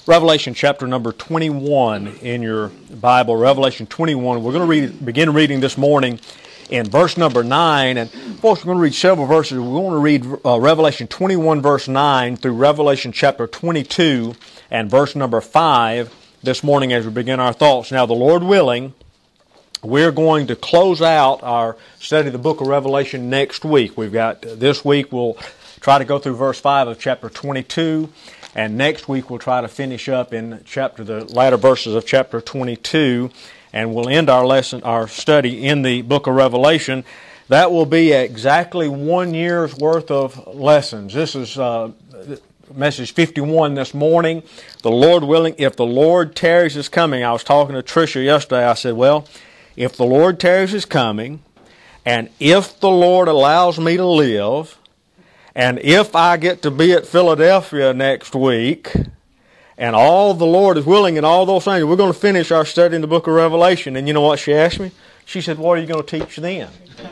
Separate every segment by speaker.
Speaker 1: Revelation chapter number 21 in your Bible, Revelation 21. We're going to begin reading this morning in verse number 9. And folks, we're going to read several verses. We're going to read Revelation 21 verse 9 through Revelation chapter 22 and verse number 5 this morning as we begin our thoughts. Now, the Lord willing, we're going to close out our study of the book of Revelation next week. We've got this week we'll try to go through verse 5 of chapter 22. And next week we'll try to finish up in the latter verses of chapter 22, and we'll end our study in the book of Revelation. That will be exactly 1 year's worth of lessons. This is message 51 this morning. The Lord willing, if the Lord tarries his coming. I was talking to Tricia yesterday. I said, well, if the Lord tarries his coming, and if the Lord allows me to live, and if I get to be at Philadelphia next week, and all the Lord is willing and all those things, we're going to finish our study in the book of Revelation. And you know what she asked me? She said, what are you going to teach then?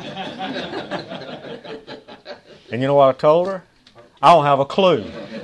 Speaker 1: And you know what I told her? I don't have a clue.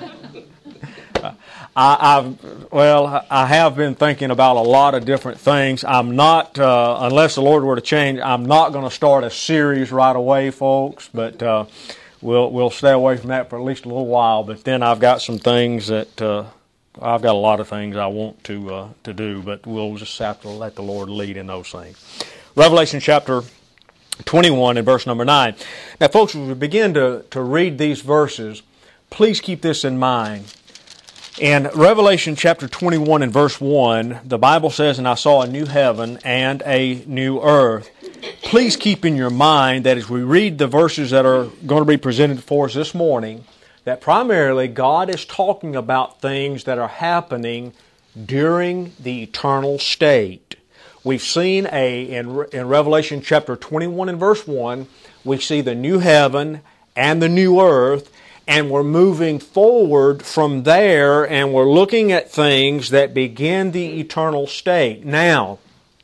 Speaker 1: I have been thinking about a lot of different things. I'm not, unless the Lord were to change, I'm not going to start a series right away, folks, but We'll stay away from that for at least a little while, but then I've got some things that I've got a lot of things I want to do, but we'll just have to let the Lord lead in those things. Revelation chapter 21 and verse number 9. Now, folks, as we begin to read these verses, please keep this in mind. In Revelation chapter 21 and verse 1, the Bible says, "And I saw a new heaven and a new earth." Please keep in your mind that as we read the verses that are going to be presented for us this morning, that primarily God is talking about things that are happening during the eternal state. We've seen in Revelation chapter 21 and verse 1, we see the new heaven and the new earth, and we're moving forward from there, and we're looking at things that begin the eternal state. Now,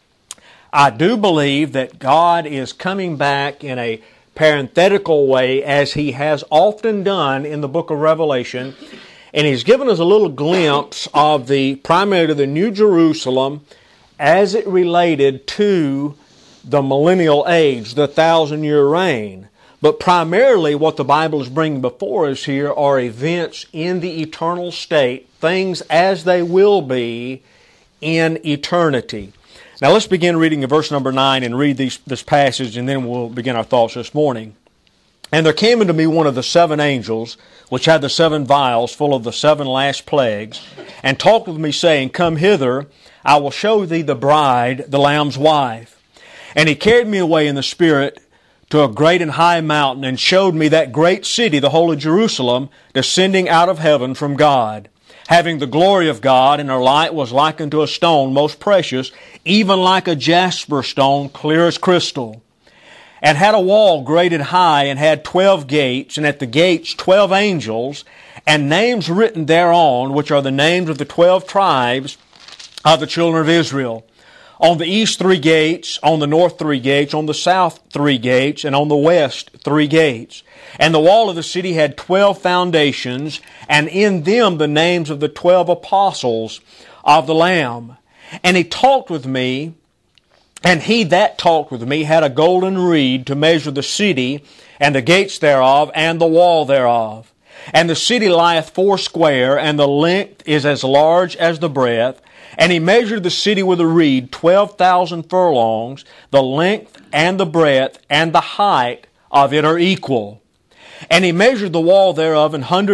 Speaker 1: I do believe that God is coming back in a parenthetical way, as He has often done in the book of Revelation, and He's given us a little glimpse of primarily the New Jerusalem as it related to the millennial age, the 1,000-year reign. But primarily what the Bible is bringing before us here are events in the eternal state, things as they will be in eternity. Now let's begin reading in verse number 9 and read this passage, and then we'll begin our thoughts this morning. "And there came unto me one of the 7 angels, which had the 7 vials full of the 7 last plagues, and talked with me, saying, Come hither, I will show thee the bride, the Lamb's wife. And he carried me away in the Spirit to a great and high mountain, and showed me that great city, the holy Jerusalem, descending out of heaven from God, having the glory of God, and her light was like unto a stone most precious, even like a jasper stone, clear as crystal. And had a wall great and high, and had 12 gates, and at the gates 12 angels, and names written thereon, which are the names of the 12 tribes of the children of Israel. On the east 3 gates, on the north 3 gates, on the south 3 gates, and on the west 3 gates. And the wall of the city had 12 foundations, and in them the names of the 12 apostles of the Lamb. And he talked with me, and he that talked with me had a golden reed to measure the city, and the gates thereof, and the wall thereof. And the city lieth foursquare, and the length is as large as the breadth. And he measured the city with a reed, 12,000 furlongs. The length and the breadth and the height of it are equal. And he measured the wall thereof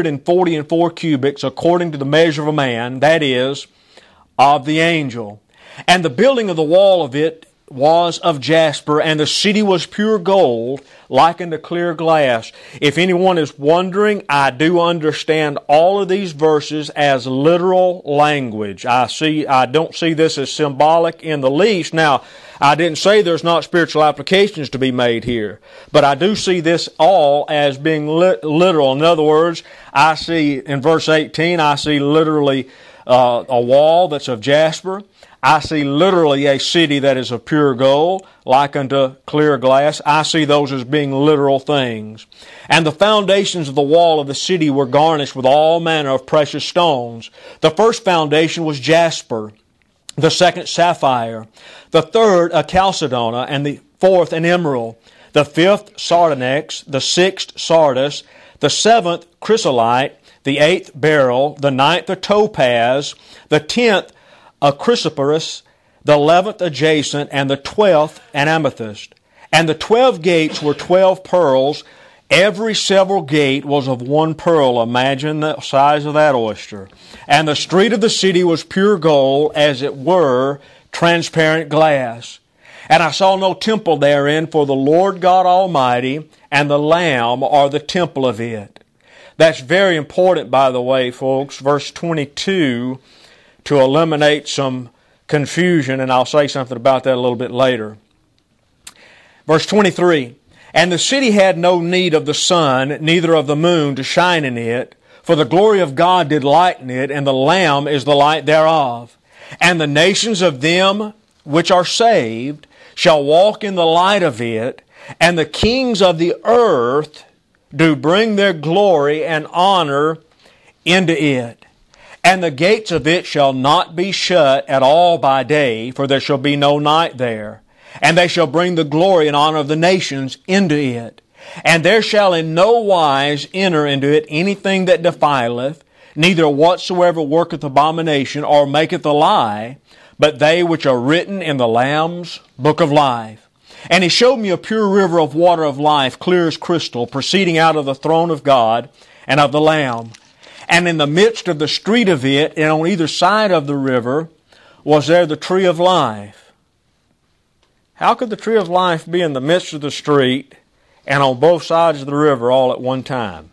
Speaker 1: 144 cubits, according to the measure of a man, that is, of the angel. And the building of the wall of it was of jasper, and the city was pure gold, like unto clear glass. If anyone is wondering, I do understand all of these verses as literal language. I don't see this as symbolic in the least. Now, I didn't say there's not spiritual applications to be made here, but I do see this all as being literal. In other words, I see in verse 18, I see literally a wall that's of jasper. I see literally a city that is of pure gold, like unto clear glass. I see those as being literal things. And the foundations of the wall of the city were garnished with all manner of precious stones. The first foundation was jasper, the second sapphire, the third a chalcedony, and the fourth an emerald, the fifth sardonyx, the sixth sardis, the seventh chrysolite, the eighth beryl, the ninth a topaz, the 10th a chrysoprase, the 11th a jacinth, and the 12th an amethyst. And the 12 gates were 12 pearls. Every several gate was of one pearl. Imagine the size of that oyster. And the street of the city was pure gold, as it were transparent glass. And I saw no temple therein, for the Lord God Almighty and the Lamb are the temple of it. That's very important, by the way, folks. Verse 22, to eliminate some confusion, and I'll say something about that a little bit later. Verse 23, and the city had no need of the sun, neither of the moon to shine in it, for the glory of God did lighten it, and the Lamb is the light thereof. And the nations of them which are saved shall walk in the light of it, and the kings of the earth do bring their glory and honor into it. And the gates of it shall not be shut at all by day, for there shall be no night there. And they shall bring the glory and honor of the nations into it. And there shall in no wise enter into it anything that defileth, neither whatsoever worketh abomination or maketh a lie, but they which are written in the Lamb's book of life. And he showed me a pure river of water of life, clear as crystal, proceeding out of the throne of God and of the Lamb. And in the midst of the street of it, and on either side of the river, was there the tree of life. How could the tree of life be in the midst of the street and on both sides of the river all at one time?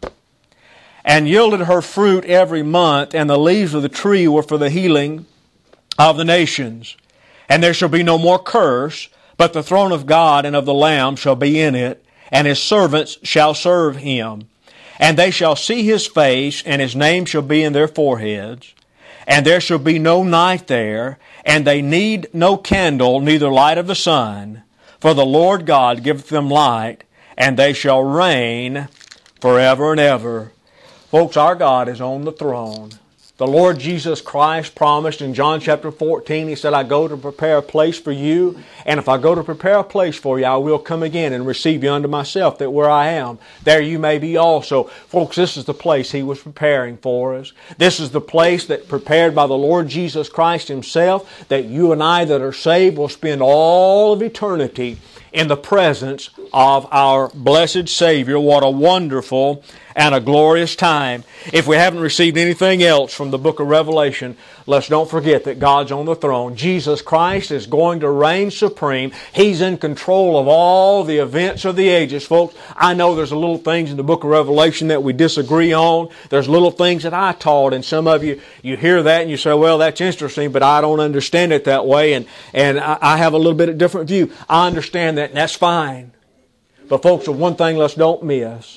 Speaker 1: And yielded her fruit every month, and the leaves of the tree were for the healing of the nations. And there shall be no more curse, but the throne of God and of the Lamb shall be in it, and His servants shall serve Him. And they shall see His face, and His name shall be in their foreheads. And there shall be no night there, and they need no candle, neither light of the sun. For the Lord God giveth them light, and they shall reign forever and ever. Folks, our God is on the throne. The Lord Jesus Christ promised in John chapter 14, He said, I go to prepare a place for you, and if I go to prepare a place for you, I will come again and receive you unto myself, that where I am, there you may be also. Folks, this is the place He was preparing for us. This is the place that prepared by the Lord Jesus Christ Himself, that you and I that are saved will spend all of eternity in the presence of our blessed Savior. What a wonderful and a glorious time. If we haven't received anything else from the book of Revelation, let's don't forget that God's on the throne. Jesus Christ is going to reign supreme. He's in control of all the events of the ages. Folks, I know there's little things in the book of Revelation that we disagree on. There's little things that I taught, and some of you hear that and you say, well, that's interesting, but I don't understand it that way, and I have a little bit of different view. I understand that, and that's fine. But folks, the one thing let's don't miss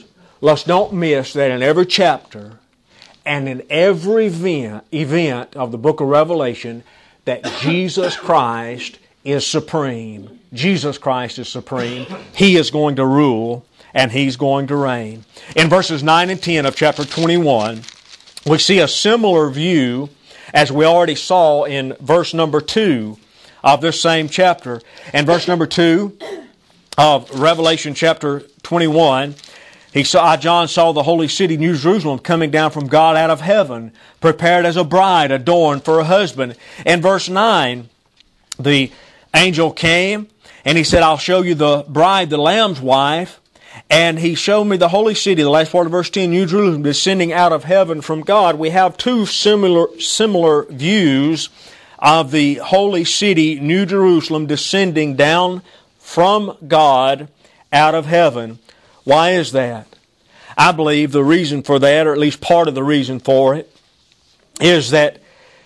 Speaker 1: that in every chapter and in every event of the book of Revelation, that Jesus Christ is supreme. Jesus Christ is supreme. He is going to rule, and He's going to reign. In verses 9 and 10 of chapter 21, we see a similar view as we already saw in verse number 2 of this same chapter. In verse number 2 of Revelation chapter 21, John saw the holy city, New Jerusalem, coming down from God out of heaven, prepared as a bride, adorned for a husband. In verse 9, the angel came, and he said, I'll show you the bride, the Lamb's wife. And he showed me the holy city, the last part of verse 10, New Jerusalem, descending out of heaven from God. We have two similar views of the holy city, New Jerusalem, descending down from God out of heaven. Why is that? I believe the reason for that, or at least part of the reason for it, is that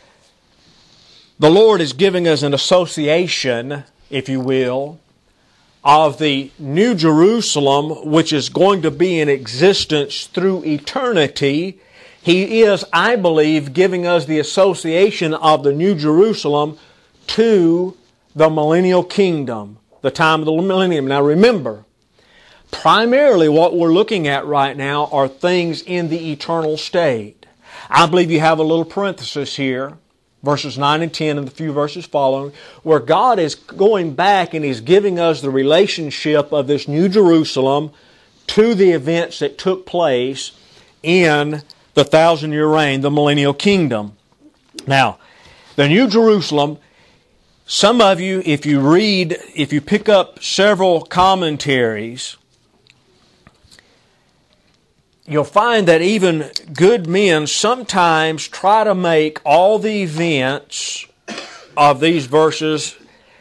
Speaker 1: the Lord is giving us an association, if you will, of the New Jerusalem, which is going to be in existence through eternity. He is, I believe, giving us the association of the New Jerusalem to the millennial kingdom, the time of the millennium. Now remember, primarily what we're looking at right now are things in the eternal state. I believe you have a little parenthesis here, verses 9 and 10 and the few verses following, where God is going back and He's giving us the relationship of this New Jerusalem to the events that took place in the 1,000-year reign, the millennial kingdom. Now, the New Jerusalem, some of you, if you pick up several commentaries, you'll find that even good men sometimes try to make all the events of these verses,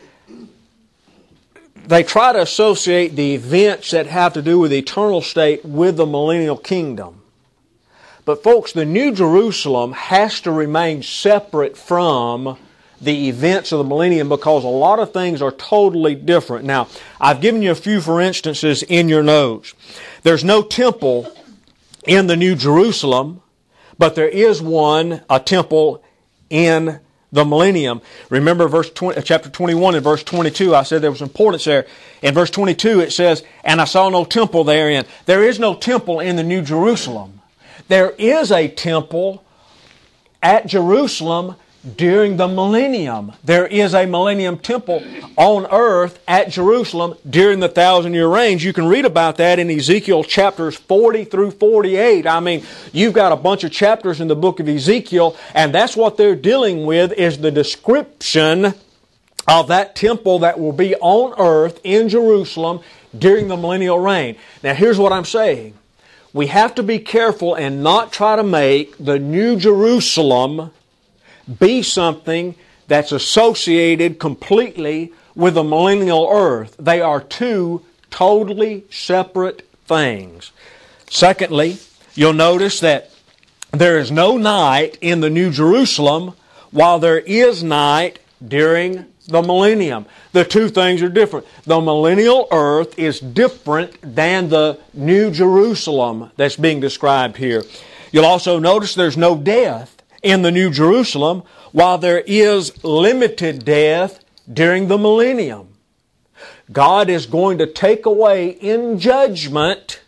Speaker 1: they try to associate the events that have to do with the eternal state with the millennial kingdom. But folks, the New Jerusalem has to remain separate from the events of the millennium because a lot of things are totally different. Now, I've given you a few for instances in your notes. There's no temple in the New Jerusalem, but there is a temple in the millennium. Remember chapter 21 and verse 22, I said there was importance there. In verse 22 it says, "And I saw no temple therein." There is no temple in the New Jerusalem. There is a temple at Jerusalem during the millennium. There is a millennium temple on earth at Jerusalem during the 1,000-year reign. You can read about that in Ezekiel chapters 40 through 48. I mean, you've got a bunch of chapters in the book of Ezekiel, and that's what they're dealing with, is the description of that temple that will be on earth in Jerusalem during the millennial reign. Now, here's what I'm saying. We have to be careful and not try to make the New Jerusalem be something that's associated completely with the millennial earth. They are two totally separate things. Secondly, you'll notice that there is no night in the New Jerusalem while there is night during the millennium. The two things are different. The millennial earth is different than the New Jerusalem that's being described here. You'll also notice there's no death in the New Jerusalem while there is limited death during the millennium. God is going to take away in judgment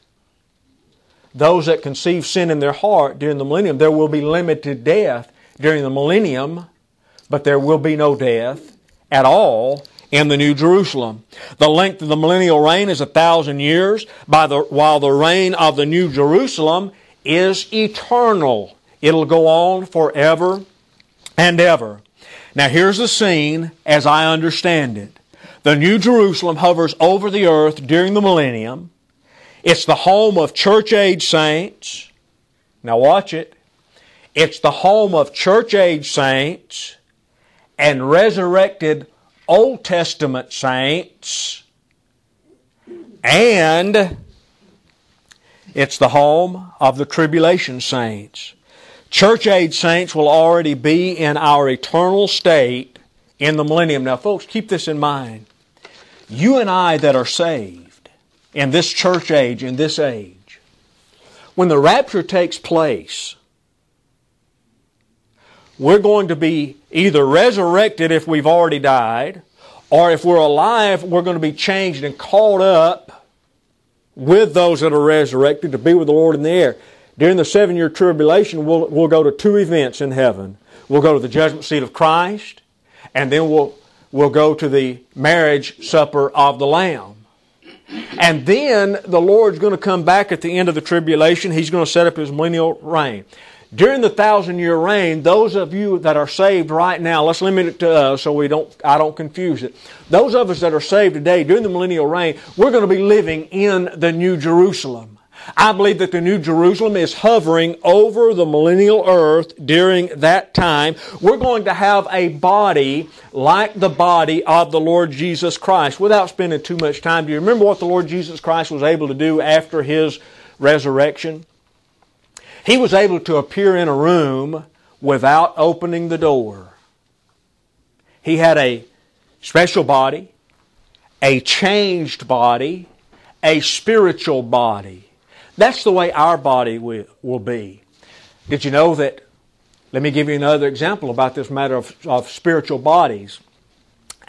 Speaker 1: those that conceive sin in their heart during the millennium. There will be limited death during the millennium, but there will be no death at all in the New Jerusalem. The length of the millennial reign is 1,000 years, while the reign of the New Jerusalem is eternal. It'll go on forever and ever. Now here's the scene as I understand it. The New Jerusalem hovers over the earth during the millennium. It's the home of church-age saints. Now watch it. It's the home of church-age saints and resurrected Old Testament saints, and it's the home of the tribulation saints. Church-age saints will already be in our eternal state in the millennium. Now folks, keep this in mind. You and I that are saved in this church age, in this age, when the rapture takes place, we're going to be either resurrected if we've already died, or if we're alive, we're going to be changed and caught up with those that are resurrected to be with the Lord in the air. During the 7-year tribulation, we'll go to two events in heaven. We'll go to the judgment seat of Christ, and then we'll go to the marriage supper of the Lamb. And then the Lord's going to come back at the end of the tribulation. He's going to set up His millennial reign. During the 1,000-year reign, those of you that are saved right now, let's limit it to us so I don't confuse it. Those of us that are saved today during the millennial reign, we're going to be living in the New Jerusalem. I believe that the New Jerusalem is hovering over the millennial earth during that time. We're going to have a body like the body of the Lord Jesus Christ. Without spending too much time, do you remember what the Lord Jesus Christ was able to do after His resurrection? He was able to appear in a room without opening the door. He had a special body, a changed body, a spiritual body. That's the way our body will be. Did you know that? Let me give you another example about this matter of spiritual bodies.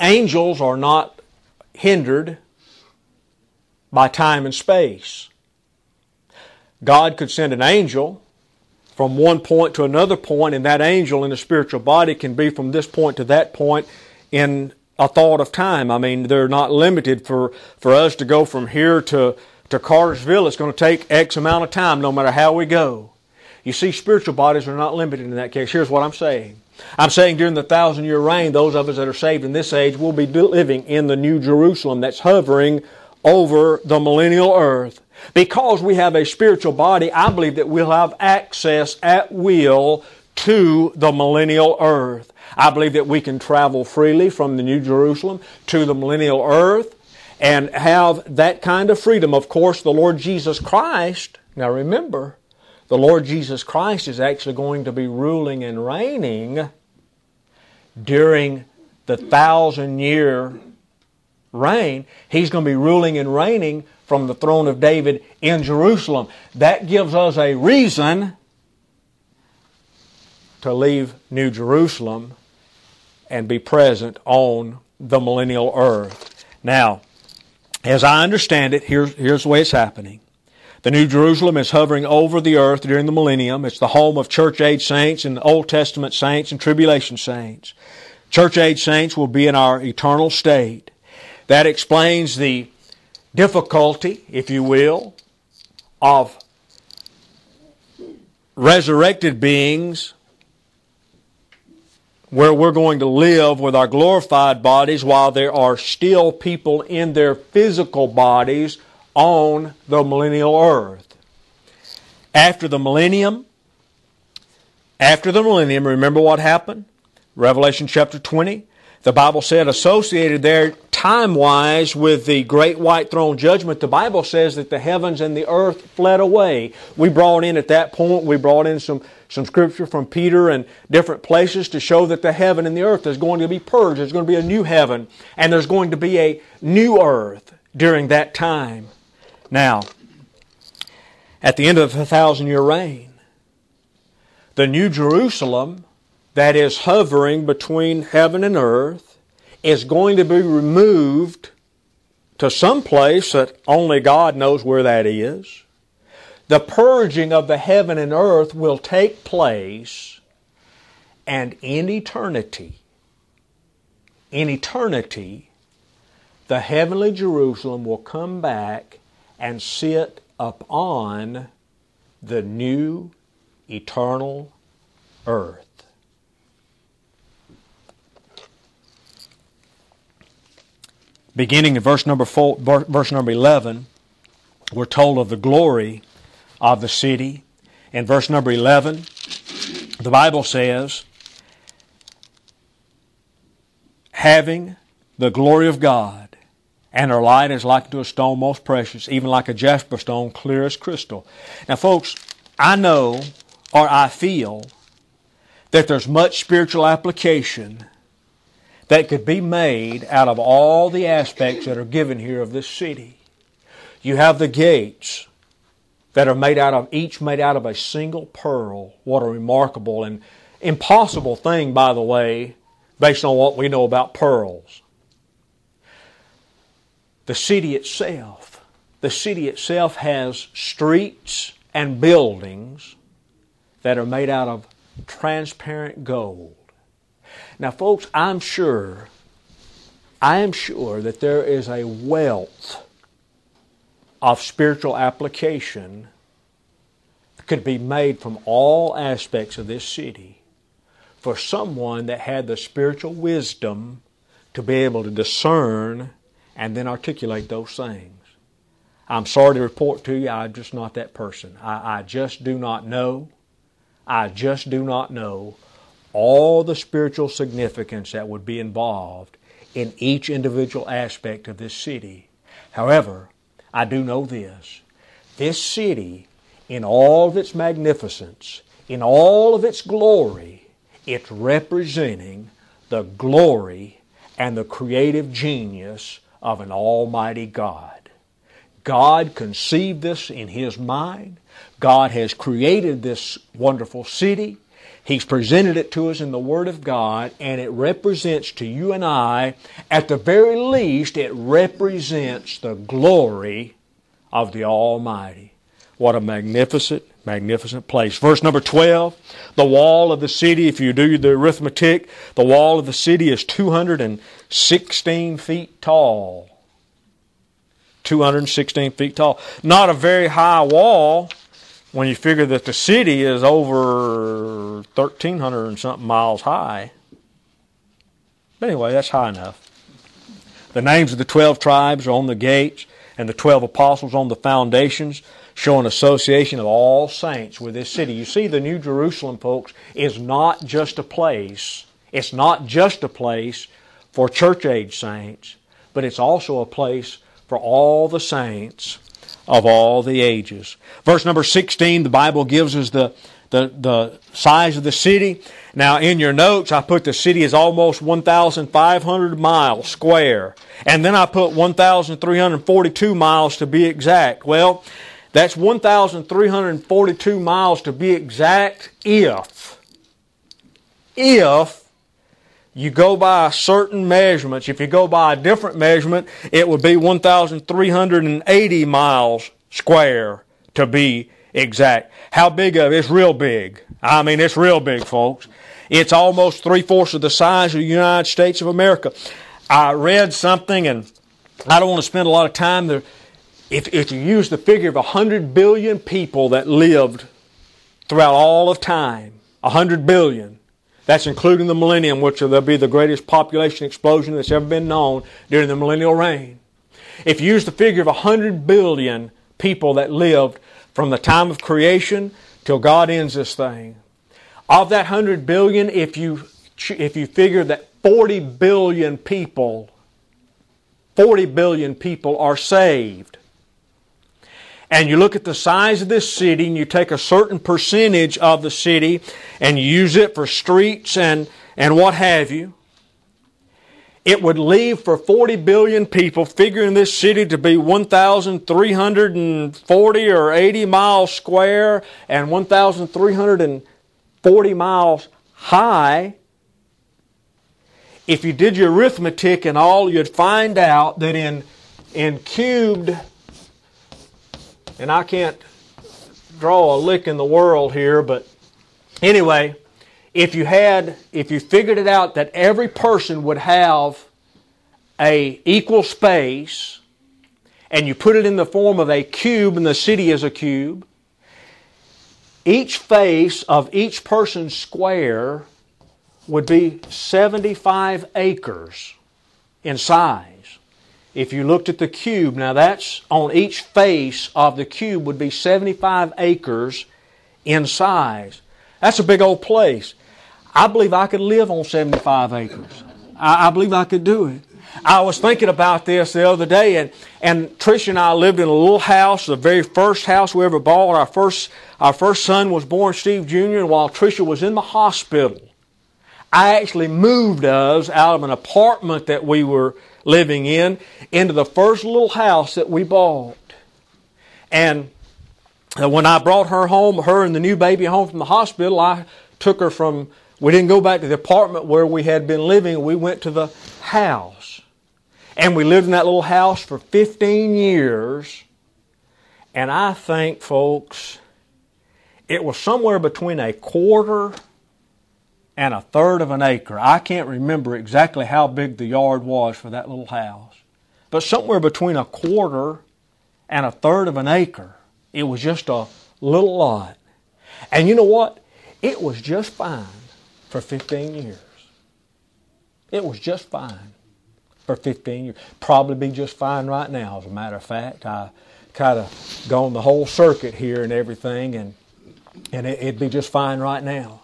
Speaker 1: Angels are not hindered by time and space. God could send an angel from one point to another point, and that angel in the spiritual body can be from this point to that point in a thought of time. I mean, they're not limited for us to go from here to Cartersville. It's going to take X amount of time no matter how we go. You see, spiritual bodies are not limited in that case. Here's what I'm saying. I'm saying during the 1,000-year reign, those of us that are saved in this age will be living in the New Jerusalem that's hovering over the millennial earth. Because we have a spiritual body, I believe that we'll have access at will to the millennial earth. I believe that we can travel freely from the New Jerusalem to the millennial earth and have that kind of freedom. Of course, the Lord Jesus Christ, now remember, the Lord Jesus Christ is actually going to be ruling and reigning during the 1,000-year reign. He's going to be ruling and reigning from the throne of David in Jerusalem. That gives us a reason to leave New Jerusalem and be present on the millennial earth. Now, as I understand it, here's the way it's happening. The New Jerusalem is hovering over the earth during the millennium. It's the home of church-age saints and Old Testament saints and tribulation saints. Church-age saints will be in our eternal state. That explains the difficulty, if you will, of resurrected beings where we're going to live with our glorified bodies while there are still people in their physical bodies on the millennial earth. After the millennium, remember what happened? Revelation chapter 20. The Bible said associated there time-wise with the great white throne judgment, the Bible says that the heavens and the earth fled away. We brought in at that point, some scripture from Peter and different places to show that the heaven and the earth is going to be purged. There's going to be a new heaven and there's going to be a new earth during that time. Now, at the end of the 1,000-year reign, the New Jerusalem that is hovering between heaven and earth is going to be removed to some place that only God knows where that is. The purging of the heaven and earth will take place, and in eternity, the heavenly Jerusalem will come back and sit upon the new eternal earth. Beginning in verse number 11, we're told of the glory of the city. In verse number 11, the Bible says, having the glory of God, and her light is like to a stone most precious, even like a jasper stone, clear as crystal. Now, folks, I know, or I feel, that there's much spiritual application that could be made out of all the aspects that are given here of this city. You have the gates that are each made out of a single pearl. What a remarkable and impossible thing, by the way, based on what we know about pearls. The city itself has streets and buildings that are made out of transparent gold. Now, folks, I am sure that there is a wealth of spiritual application that could be made from all aspects of this city for someone that had the spiritual wisdom to be able to discern and then articulate those things. I'm sorry to report to you, I'm just not that person. I just do not know. I just do not know all the spiritual significance that would be involved in each individual aspect of this city. However, I do know this. This city, in all of its magnificence, in all of its glory, it's representing the glory and the creative genius of an almighty God. God conceived this in His mind. God has created this wonderful city. He's presented it to us in the Word of God, and it represents to you and I, at the very least, it represents the glory of the Almighty. What a magnificent, magnificent place. Verse number 12, the wall of the city, if you do the arithmetic, the wall of the city is 216 feet tall. 216 feet tall. Not a very high wall when you figure that the city is over 1,300 and something miles high. But anyway, that's high enough. The names of the 12 tribes are on the gates, and the 12 apostles on the foundations, showing association of all saints with this city. You see, the New Jerusalem, folks, is not just a place. It's not just a place for church-age saints, but it's also a place for all the saints of all the ages. Verse number 16, the Bible gives us the size of the city. Now, in your notes, I put the city is almost 1,500 miles square. And then I put 1,342 miles to be exact. Well, that's 1,342 miles to be exact if you go by certain measurements. If you go by a different measurement, it would be 1,380 miles square to be exact. How big of it? It's real big. I mean, it's real big, folks. It's almost 3/4 of the size of the United States of America. I read something, and I don't want to spend a lot of time there. If you use the figure of 100 billion people that lived throughout all of time, 100 billion, that's including the millennium, which will be the greatest population explosion that's ever been known during the millennial reign. If you use the figure of 100 billion people that lived from the time of creation till God ends this thing, of that 100 billion, if you figure that 40 billion people are saved, and you look at the size of this city, and you take a certain percentage of the city, and you use it for streets and what have you, it would leave for 40 billion people, figuring this city to be 1,340 or 80 miles square and 1,340 miles high. If you did your arithmetic and all, you'd find out that in cubed, and I can't draw a lick in the world here, but anyway, if you figured it out that every person would have a equal space, and you put it in the form of a cube, and the city is a cube, each face of each person's square would be 75 acres in size. If you looked at the cube, now that's on each face of the cube would be 75 acres in size. That's a big old place. I believe I could live on 75 acres. I believe I could do it. I was thinking about this the other day, and Tricia and I lived in a little house, the very first house we ever bought. Our first son was born, Steve Jr., and while Tricia was in the hospital, I actually moved us out of an apartment that we were living in into the first little house that we bought. And when I brought her home, her and the new baby home from the hospital, I took her from, we didn't go back to the apartment where we had been living, we went to the house. And we lived in that little house for 15 years. And I think, folks, it was somewhere between 1/4 and 1/3 of an acre. I can't remember exactly how big the yard was for that little house. But somewhere between 1/4 and 1/3 of an acre. It was just a little lot. And you know what? It was just fine for 15 years. It was just fine for 15 years. Probably be just fine right now, as a matter of fact. I kind of gone the whole circuit here and everything, and it'd be just fine right now.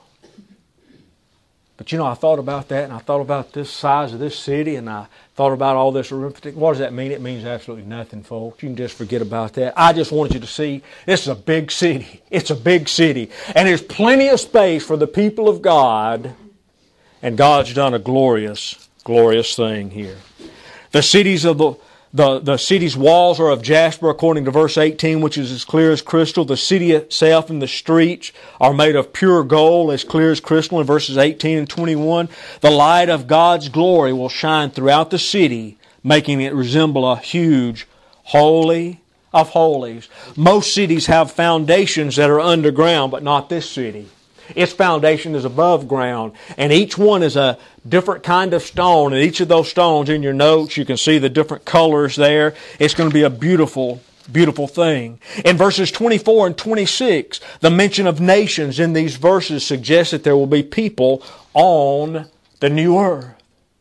Speaker 1: But you know, I thought about that, and I thought about this size of this city, and I thought about all this arithmetic. What does that mean? It means absolutely nothing, folks. You can just forget about that. I just wanted you to see this is a big city. It's a big city. And there's plenty of space for the people of God, and God's done a glorious, glorious thing here. The cities of The city's walls are of jasper, according to verse 18, which is as clear as crystal. The city itself and the streets are made of pure gold, as clear as crystal, in verses 18 and 21. The light of God's glory will shine throughout the city, making it resemble a huge holy of holies. Most cities have foundations that are underground, but not this city. Its foundation is above ground, and each one is a different kind of stone, and each of those stones, in your notes, you can see the different colors there. It's going to be a beautiful, beautiful thing. In verses 24 and 26, the mention of nations in these verses suggests that there will be people on the new earth.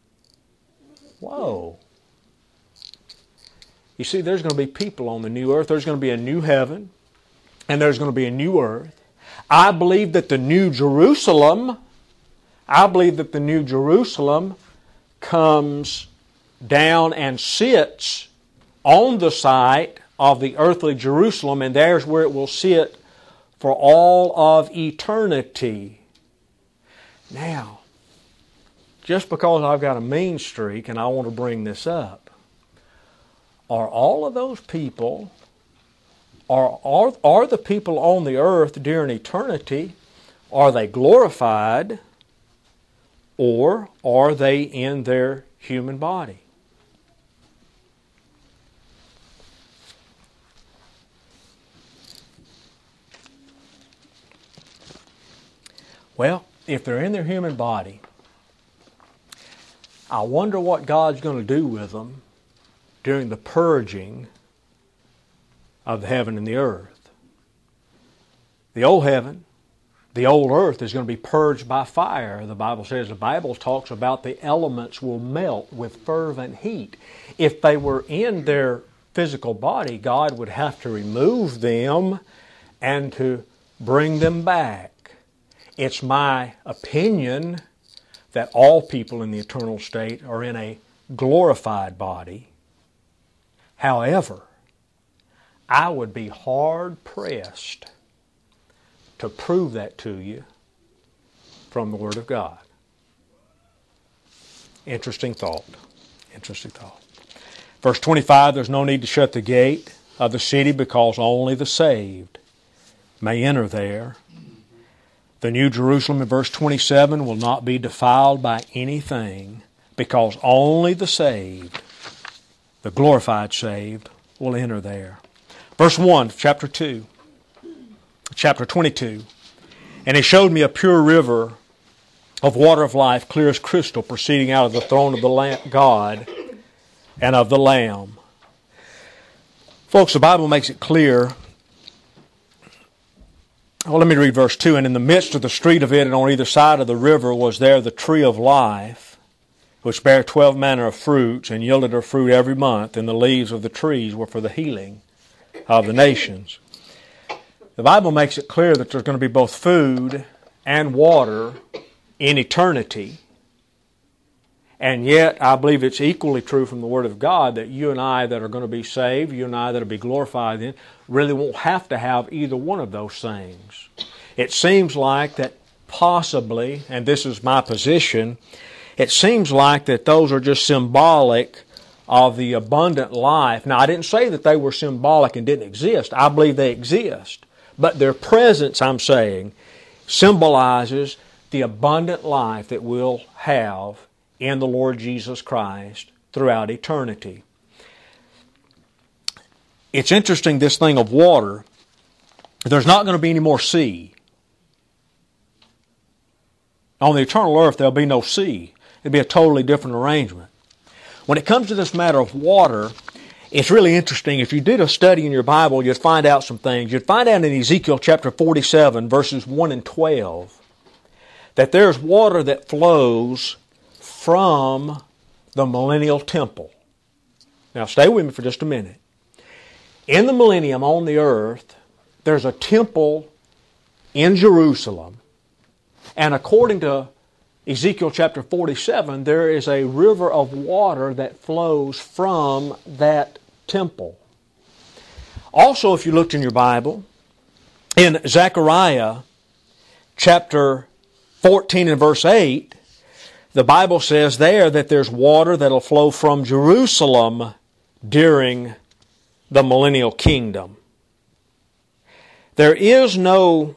Speaker 1: Whoa. You see, there's going to be people on the new earth. There's going to be a new heaven, and there's going to be a new earth. I believe that the New Jerusalem comes down and sits on the site of the earthly Jerusalem, and there's where it will sit for all of eternity. Now, just because I've got a mean streak and I want to bring this up, are all of those people, are the people on the earth during eternity, are they glorified, or are they in their human body? Well, if they're in their human body, I wonder what God's going to do with them during the purging of the heaven and the earth. The old heaven, the old earth is going to be purged by fire. The Bible talks about the elements will melt with fervent heat. If they were in their physical body, God would have to remove them and to bring them back. It's my opinion that all people in the eternal state are in a glorified body. However, I would be hard-pressed to prove that to you from the Word of God. Interesting thought. Interesting thought. Verse 25, there's no need to shut the gate of the city because only the saved may enter there. The New Jerusalem in verse 27 will not be defiled by anything because only the saved, the glorified saved, will enter there. Verse 1, chapter 22. And he showed me a pure river of water of life, clear as crystal, proceeding out of the throne of the God and of the Lamb. Folks, the Bible makes it clear. Well, let me read verse 2. And in the midst of the street of it, and on either side of the river, was there the tree of life, which bare 12 manner of fruits, and yielded her fruit every month, and the leaves of the trees were for the healing of the nations. The Bible makes it clear that there's going to be both food and water in eternity. And yet, I believe it's equally true from the Word of God that you and I that are going to be saved, you and I that will be glorified in, really won't have to have either one of those things. It seems like that possibly, and this is my position, it seems like that those are just symbolic of the abundant life. Now, I didn't say that they were symbolic and didn't exist. I believe they exist. But their presence, I'm saying, symbolizes the abundant life that we'll have in the Lord Jesus Christ throughout eternity. It's interesting, this thing of water. There's not going to be any more sea. On the eternal earth, there'll be no sea. It'll be a totally different arrangement. When it comes to this matter of water, it's really interesting. If you did a study in your Bible, you'd find out some things. You'd find out in Ezekiel chapter 47, verses 1 and 12, that there's water that flows from the millennial temple. Now, stay with me for just a minute. In the millennium on the earth, there's a temple in Jerusalem, and according to Ezekiel chapter 47, there is a river of water that flows from that temple. Also, if you looked in your Bible, in Zechariah chapter 14 and verse 8, the Bible says there that there's water that'll flow from Jerusalem during the millennial kingdom. There is no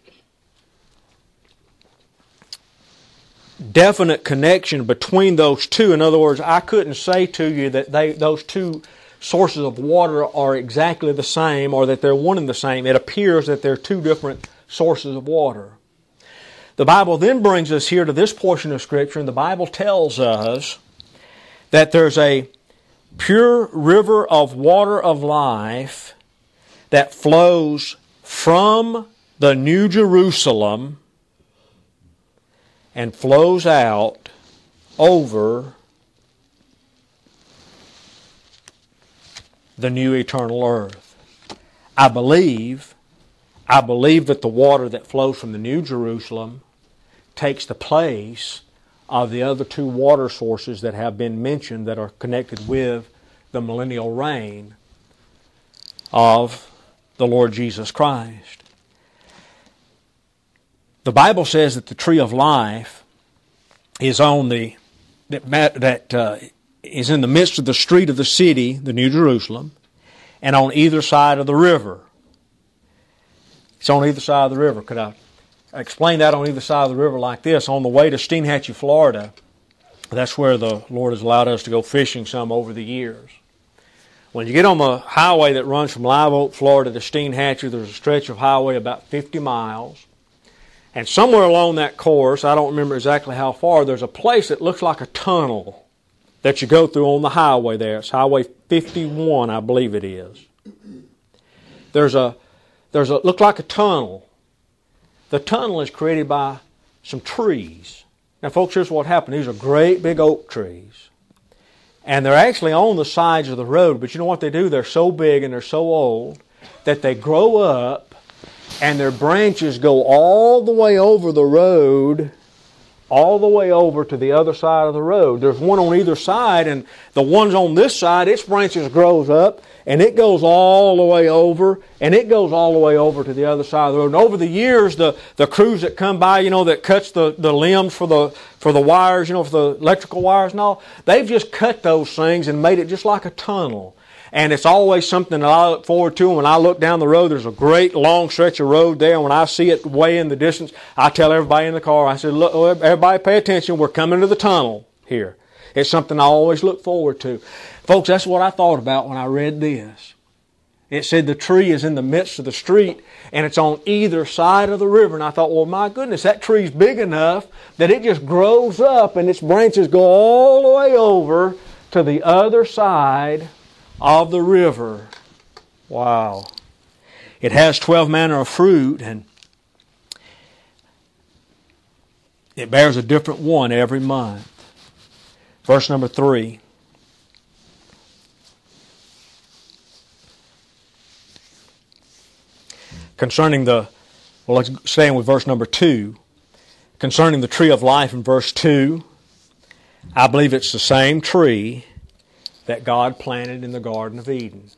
Speaker 1: definite connection between those two. In other words, I couldn't say to you that those two sources of water are exactly the same or that they're one and the same. It appears that they're two different sources of water. The Bible then brings us here to this portion of Scripture, and the Bible tells us that there's a pure river of water of life that flows from the New Jerusalem and flows out over the new eternal earth. I believe that the water that flows from the New Jerusalem takes the place of the other two water sources that have been mentioned that are connected with the millennial reign of the Lord Jesus Christ. The Bible says that the tree of life is on is in the midst of the street of the city, the New Jerusalem, and on either side of the river. It's on either side of the river. Could I explain that on either side of the river like this? On the way to Steinhatchee, Florida, that's where the Lord has allowed us to go fishing some over the years. When you get on the highway that runs from Live Oak, Florida to Steinhatchee, there's a stretch of highway about 50 miles. And somewhere along that course, I don't remember exactly how far, there's a place that looks like a tunnel that you go through on the highway there. It's Highway 51, I believe it is. There's a look like a tunnel. The tunnel is created by some trees. Now, folks, here's what happened. These are great big oak trees. And they're actually on the sides of the road. But you know what they do? They're so big and they're so old that they grow up and their branches go all the way over the road, all the way over to the other side of the road. There's one on either side, and the ones on this side, its branches grows up, and it goes all the way over, and it goes all the way over to the other side of the road. And over the years, the crews that come by, that cuts the limbs for the wires, for the electrical wires and all, they've just cut those things and made it just like a tunnel. And it's always something that I look forward to. And when I look down the road, there's a great long stretch of road there. And when I see it way in the distance, I tell everybody in the car, I said, look, everybody pay attention. We're coming to the tunnel here. It's something I always look forward to. Folks, that's what I thought about when I read this. It said the tree is in the midst of the street and it's on either side of the river. And I thought, well, my goodness, that tree's big enough that it just grows up and its branches go all the way over to the other side of the river. Wow. It has 12 manner of fruit, and it bears a different one every month. Verse number 3. Let's stay with verse number 2. Concerning the tree of life in verse 2, I believe it's the same tree that God planted in the Garden of Eden.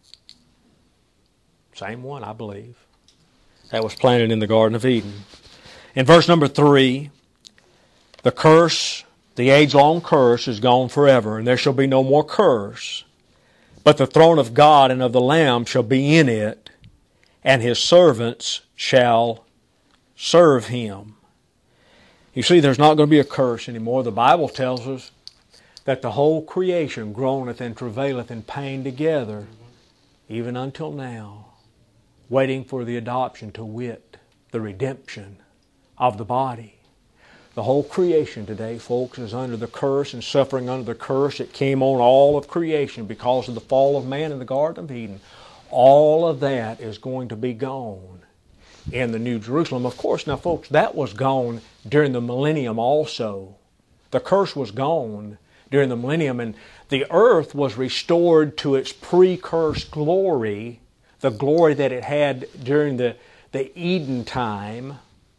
Speaker 1: Same one, I believe. That was planted in the Garden of Eden. In verse number 3, the curse, the age-long curse, is gone forever, and there shall be no more curse. But the throne of God and of the Lamb shall be in it, and His servants shall serve Him. You see, there's not going to be a curse anymore. The Bible tells us that the whole creation groaneth and travaileth in pain together, even until now, waiting for the adoption, to wit, the redemption of the body. The whole creation today, folks, is under the curse and suffering under the curse that came on all of creation because of the fall of man in the Garden of Eden. All of that is going to be gone in the New Jerusalem. Of course, now, folks, that was gone during the millennium also. The curse was gone during the millennium, and the earth was restored to its pre-curse glory, the glory that it had during the Eden time.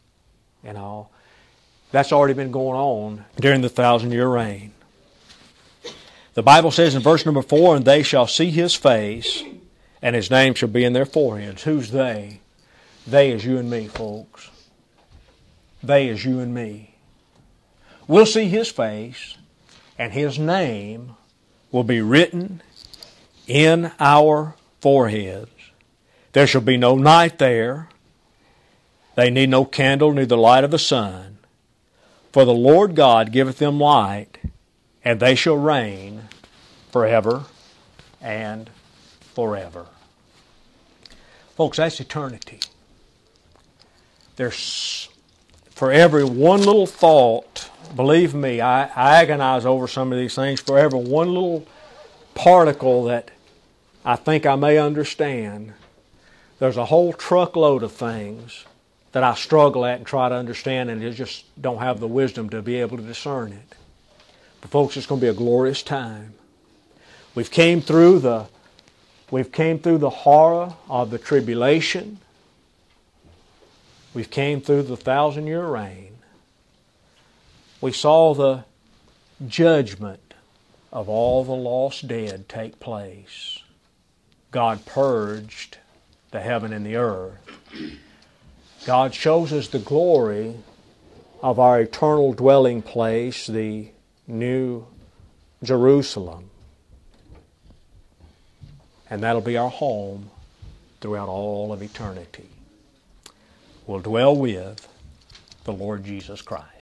Speaker 1: That's already been going on during the 1,000-year reign. The Bible says in verse number 4, and they shall see His face, and His name shall be in their foreheads. Who's they? They is you and me, folks. They is you and me. We'll see His face, and His name will be written in our foreheads. There shall be no night there. They need no candle, neither light of the sun. For the Lord God giveth them light, and they shall reign forever and forever. Folks, that's eternity. There's, for every one little thought, believe me, I agonize over some of these things. For every one little particle that I think I may understand, there's a whole truckload of things that I struggle at and try to understand, and I just don't have the wisdom to be able to discern it. But folks, it's going to be a glorious time. We've came through the horror of the tribulation. We've came through the 1,000-year reign. We saw the judgment of all the lost dead take place. God purged the heaven and the earth. God shows us the glory of our eternal dwelling place, the New Jerusalem. And that'll be our home throughout all of eternity. We'll dwell with the Lord Jesus Christ.